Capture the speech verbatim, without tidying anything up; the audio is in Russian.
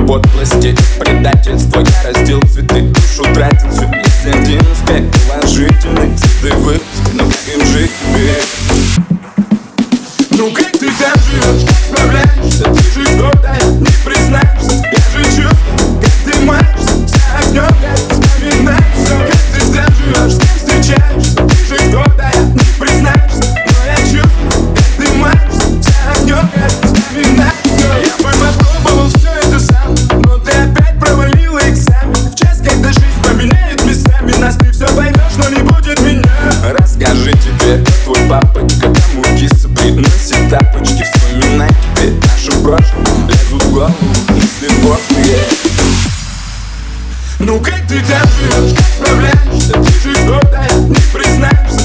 подлости, предательство. Я раздел цветы, душу тратил всю. Если один успех положительный, цветы выпуск, но как им жить теперь? Ну как ты там живешь, как справляешься? Ты же гордая, не признаешься. Я же чувствую, как ты маешься, вся огнем, как вспоминаешься. Как ты там живешь, с кем встречаешься? Ты же гордая, не признаешься. Но я чувствую, как ты маешься, вся огнем, как вспоминаешься. Я бы попробовал все это сам, но ты опять провалила экзамен. В час, когда жизнь поменяет местами нас, ты все поймешь, но не будет меня. Расскажи теперь, твой папочка кому киса приносит тапочки. Вспоминай теперь нашу прошлое, лезут в голову мысли пошлые. Ну как ты там живешь, как справляешься? Ты же гордая, не признаешься.